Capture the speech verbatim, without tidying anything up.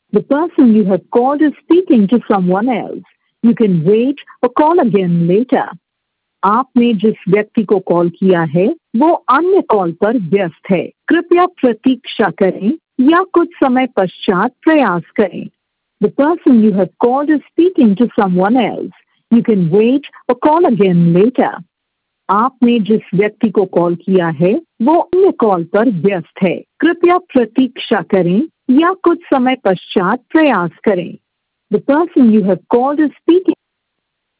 The person you have called is speaking to someone else. You can wait or call again later. आपने जिस व्यक्ति को call किया है वो अन्य कॉल पर व्यस्त है। कृपया प्रतीक्षा करें या कुछ समय पश्चात प्रयास करें। The person you have called is speaking to someone else. You can wait or call again later. आपने जिस व्यक्ति को कॉल किया है वो अन्य कॉल पर व्यस्त है। कृपया प्रतीक्षा करें या कुछ समय पश्चात प्रयास करें। The person you have called is speaking